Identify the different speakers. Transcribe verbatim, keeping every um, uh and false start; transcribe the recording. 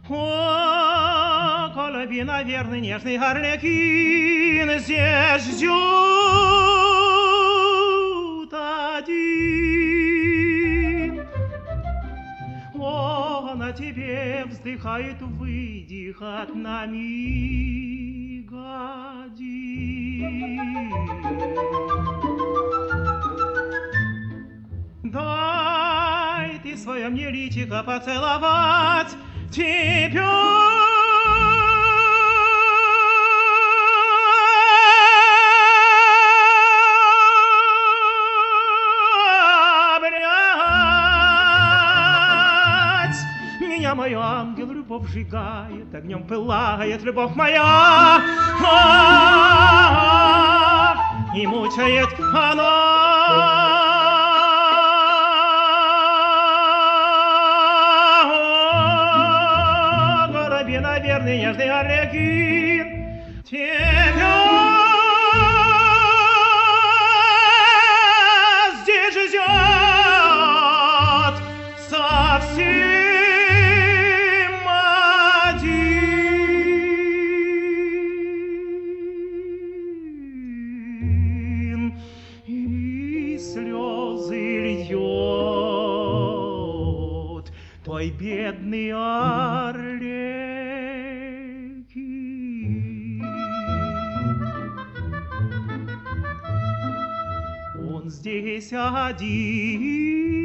Speaker 1: О, Колоби, наверное, нежный арлекин здесь ждет один. Он о тебе вздыхает, выйди от нами один. Дай ты свое мне личико поцеловать тебя. Меня мой ангел любовь сжигает, огнем пылает любовь моя, и мучает она. Наверное, нежный арлекин тебя здесь ждет совсем один, и слезы льет твой бедный орлик. Он здесь один.